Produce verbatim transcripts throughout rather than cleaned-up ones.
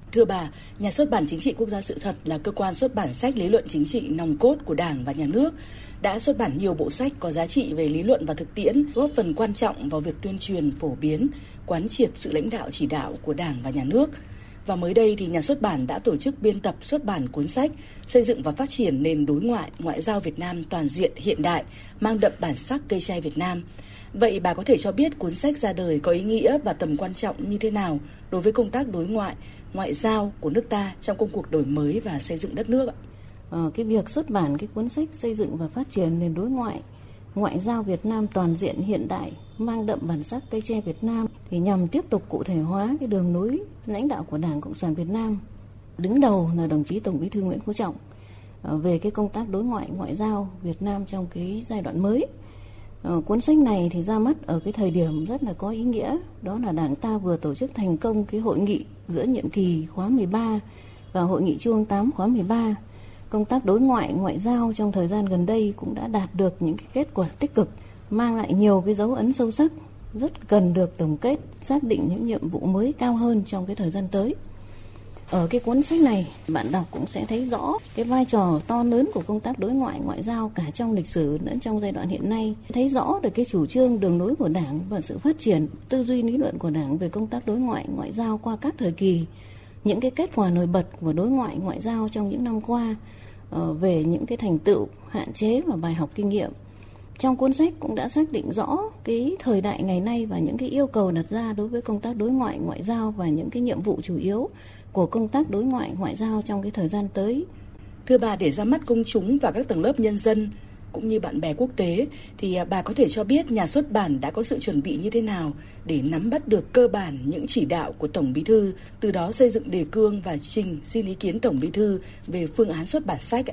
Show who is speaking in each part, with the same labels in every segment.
Speaker 1: Thưa bà, Nhà xuất bản Chính trị Quốc gia Sự thật là cơ quan xuất bản sách lý luận chính trị nòng cốt của Đảng và Nhà nước, đã xuất bản nhiều bộ sách có giá trị về lý luận và thực tiễn, góp phần quan trọng vào việc tuyên truyền, phổ biến, quán triệt sự lãnh đạo chỉ đạo của Đảng và Nhà nước. Và mới đây thì Nhà xuất bản đã tổ chức biên tập xuất bản cuốn sách Xây dựng và phát triển nền đối ngoại, ngoại giao Việt Nam toàn diện hiện đại, mang đậm bản sắc cây tre Việt Nam. Vậy bà có thể cho biết cuốn sách ra đời có ý nghĩa và tầm quan trọng như thế nào đối với công tác đối ngoại, ngoại giao của nước ta trong công cuộc đổi mới và xây dựng đất nước ạ?
Speaker 2: Ờ, cái việc xuất bản cái cuốn sách Xây dựng và phát triển nền đối ngoại, ngoại giao Việt Nam toàn diện hiện đại, mang đậm bản sắc cây tre Việt Nam thì nhằm tiếp tục cụ thể hóa cái đường lối lãnh đạo của Đảng Cộng sản Việt Nam. Đứng đầu là đồng chí Tổng Bí thư Nguyễn Phú Trọng về cái công tác đối ngoại, ngoại giao Việt Nam trong cái giai đoạn mới. Ờ, cuốn sách này thì ra mắt ở cái thời điểm rất là có ý nghĩa, đó là Đảng ta vừa tổ chức thành công cái hội nghị giữa nhiệm kỳ khóa mười ba và hội nghị Trung ương tám khóa mười ba. Công tác đối ngoại, ngoại giao trong thời gian gần đây cũng đã đạt được những cái kết quả tích cực, mang lại nhiều cái dấu ấn sâu sắc, rất cần được tổng kết, xác định những nhiệm vụ mới cao hơn trong cái thời gian tới. Ở cái cuốn sách này, bạn đọc cũng sẽ thấy rõ cái vai trò to lớn của công tác đối ngoại, ngoại giao cả trong lịch sử lẫn trong giai đoạn hiện nay. Thấy rõ được cái chủ trương, đường lối của Đảng và sự phát triển, tư duy lý luận của Đảng về công tác đối ngoại, ngoại giao qua các thời kỳ. Những cái kết quả nổi bật của đối ngoại, ngoại giao trong những năm qua, về những cái thành tựu, hạn chế và bài học kinh nghiệm. Trong cuốn sách cũng đã xác định rõ cái thời đại ngày nay và những cái yêu cầu đặt ra đối với công tác đối ngoại, ngoại giao và những cái nhiệm vụ chủ yếu của công tác đối ngoại, ngoại giao trong cái thời gian tới.
Speaker 1: Thưa bà, để ra mắt công chúng và các tầng lớp nhân dân cũng như bạn bè quốc tế thì bà có thể cho biết Nhà xuất bản đã có sự chuẩn bị như thế nào để nắm bắt được cơ bản những chỉ đạo của Tổng Bí thư, từ đó xây dựng đề cương và trình xin ý kiến Tổng Bí thư về phương án xuất bản sách ạ?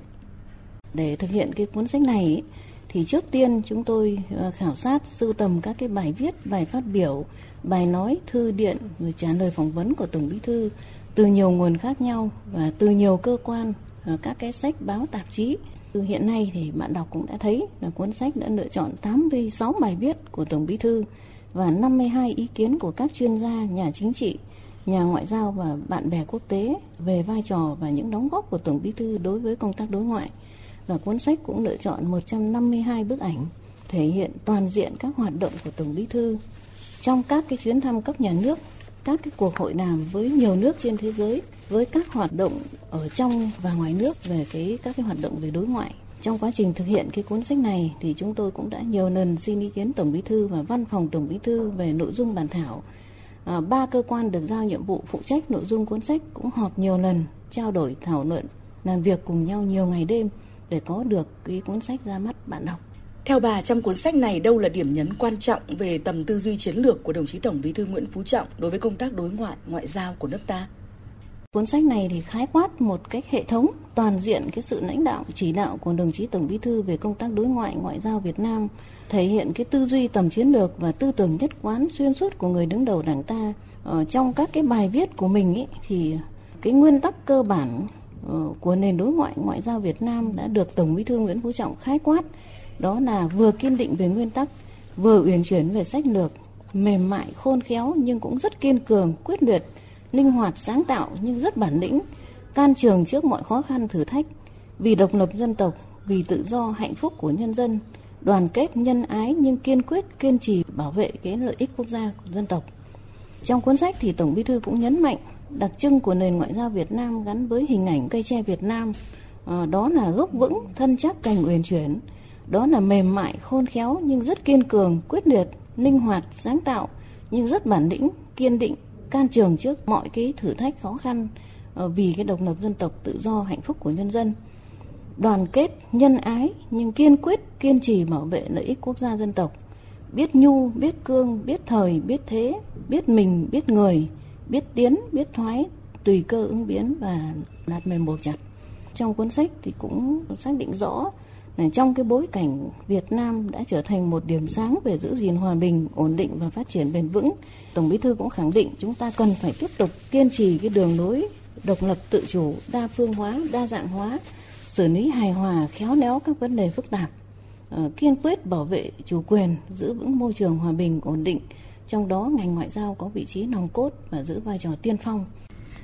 Speaker 2: Để thực hiện cái cuốn sách này thì trước tiên chúng tôi khảo sát, sưu tầm các cái bài viết, bài phát biểu, bài nói, thư điện, rồi trả lời phỏng vấn của Tổng Bí thư từ nhiều nguồn khác nhau và từ nhiều cơ quan, các cái sách, báo, tạp chí. Hiện nay thì bạn đọc cũng đã thấy là cuốn sách đã lựa chọn tám mươi sáu bài viết của Tổng Bí thư và năm mươi hai ý kiến của các chuyên gia, nhà chính trị, nhà ngoại giao và bạn bè quốc tế về vai trò và những đóng góp của Tổng Bí thư đối với công tác đối ngoại. Và cuốn sách cũng lựa chọn một trăm năm mươi hai bức ảnh thể hiện toàn diện các hoạt động của Tổng Bí thư trong các cái chuyến thăm cấp nhà nước, các cái cuộc hội đàm với nhiều nước trên thế giới, với các hoạt động ở trong và ngoài nước về cái các cái hoạt động về đối ngoại. Trong quá trình thực hiện cái cuốn sách này thì chúng tôi cũng đã nhiều lần xin ý kiến Tổng Bí thư và Văn phòng Tổng Bí thư về nội dung bản thảo. À, ba cơ quan được giao nhiệm vụ phụ trách nội dung cuốn sách cũng họp nhiều lần, trao đổi, thảo luận, làm việc cùng nhau nhiều ngày đêm để có được cái cuốn sách ra mắt bạn đọc.
Speaker 1: Theo bà, trong cuốn sách này đâu là điểm nhấn quan trọng về tầm tư duy chiến lược của đồng chí Tổng Bí thư Nguyễn Phú Trọng đối với công tác đối ngoại, ngoại giao của nước ta?
Speaker 2: Cuốn sách này thì khái quát một cách hệ thống, toàn diện cái sự lãnh đạo, chỉ đạo của đồng chí Tổng Bí thư về công tác đối ngoại, ngoại giao Việt Nam, thể hiện cái tư duy tầm chiến lược và tư tưởng nhất quán xuyên suốt của người đứng đầu Đảng ta. Ở trong các cái bài viết của mình ấy, thì cái nguyên tắc cơ bản của nền đối ngoại, ngoại giao Việt Nam đã được Tổng Bí thư Nguyễn Phú Trọng khái quát. Đó là vừa kiên định về nguyên tắc, vừa uyển chuyển về sách lược, mềm mại, khôn khéo nhưng cũng rất kiên cường, quyết liệt, linh hoạt, sáng tạo nhưng rất bản lĩnh, can trường trước mọi khó khăn thử thách, vì độc lập dân tộc, vì tự do, hạnh phúc của nhân dân, đoàn kết, nhân ái nhưng kiên quyết, kiên trì bảo vệ cái lợi ích quốc gia của dân tộc. Trong cuốn sách thì Tổng Bí thư cũng nhấn mạnh đặc trưng của nền ngoại giao Việt Nam gắn với hình ảnh cây tre Việt Nam, à, đó là gốc vững, thân chắc, cành uyển chuyển, đó là mềm mại, khôn khéo nhưng rất kiên cường, quyết liệt, linh hoạt, sáng tạo nhưng rất bản lĩnh, kiên định, can trường trước mọi cái thử thách khó khăn, vì cái độc lập dân tộc, tự do, hạnh phúc của nhân dân, đoàn kết, nhân ái nhưng kiên quyết, kiên trì bảo vệ lợi ích quốc gia dân tộc, biết nhu, biết cương, biết thời, biết thế, biết mình, biết người, biết tiến, biết thoái, tùy cơ ứng biến và lạt mềm buộc chặt. Trong cuốn sách thì cũng xác định rõ là trong cái bối cảnh Việt Nam đã trở thành một điểm sáng về giữ gìn hòa bình, ổn định và phát triển bền vững, Tổng Bí thư cũng khẳng định chúng ta cần phải tiếp tục kiên trì cái đường lối độc lập tự chủ, đa phương hóa, đa dạng hóa, xử lý hài hòa, khéo léo các vấn đề phức tạp, uh, kiên quyết bảo vệ chủ quyền, giữ vững môi trường hòa bình, ổn định, trong đó ngành ngoại giao có vị trí nòng cốt và giữ vai trò tiên phong.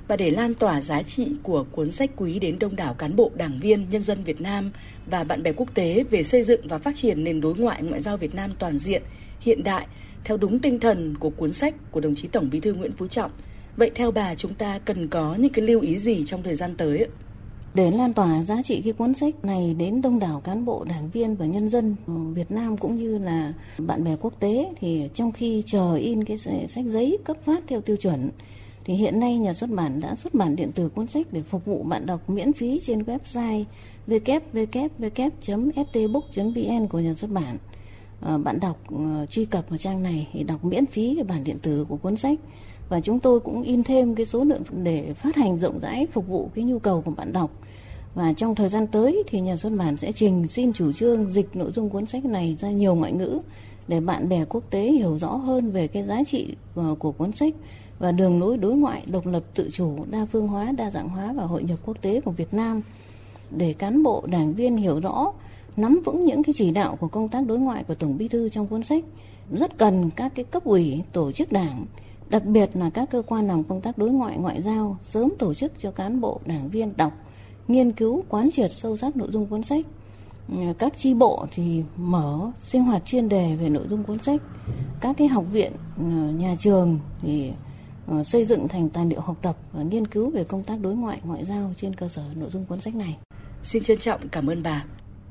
Speaker 1: và để lan tỏa giá trị của cuốn sách quý đến đông đảo cán bộ, đảng viên, nhân dân Việt Nam và bạn bè quốc tế về xây dựng và phát triển nền đối ngoại ngoại giao Việt Nam toàn diện, hiện đại, theo đúng tinh thần của cuốn sách của đồng chí Tổng Bí thư Nguyễn Phú Trọng. Vậy theo bà, chúng ta cần có những cái lưu ý gì trong thời gian tới?
Speaker 2: Để lan tỏa giá trị cái cuốn sách này đến đông đảo cán bộ, đảng viên và nhân dân Việt Nam cũng như là bạn bè quốc tế, thì trong khi chờ in cái sách giấy cấp phát theo tiêu chuẩn, thì hiện nay nhà xuất bản đã xuất bản điện tử cuốn sách để phục vụ bạn đọc miễn phí trên website w w w chấm s t book chấm v n của nhà xuất bản. À, bạn đọc uh, truy cập vào trang này thì đọc miễn phí cái bản điện tử của cuốn sách, và chúng tôi cũng in thêm cái số lượng để phát hành rộng rãi phục vụ cái nhu cầu của bạn đọc. Và trong thời gian tới thì nhà xuất bản sẽ trình xin chủ trương dịch nội dung cuốn sách này ra nhiều ngoại ngữ để bạn bè quốc tế hiểu rõ hơn về cái giá trị uh, của cuốn sách và đường lối đối ngoại độc lập, tự chủ, đa phương hóa, đa dạng hóa và hội nhập quốc tế của Việt Nam, để cán bộ, đảng viên hiểu rõ, nắm vững những cái chỉ đạo của công tác đối ngoại của Tổng Bí thư trong cuốn sách. Rất cần các cái cấp ủy, tổ chức đảng, đặc biệt là các cơ quan làm công tác đối ngoại, ngoại giao sớm tổ chức cho cán bộ, đảng viên đọc, nghiên cứu, quán triệt sâu sắc nội dung cuốn sách. Các chi bộ thì mở sinh hoạt chuyên đề về nội dung cuốn sách. Các cái học viện, nhà trường thì xây dựng thành tài liệu học tập và nghiên cứu về công tác đối ngoại, ngoại giao trên cơ sở nội dung cuốn sách này.
Speaker 1: Xin trân trọng cảm ơn bà.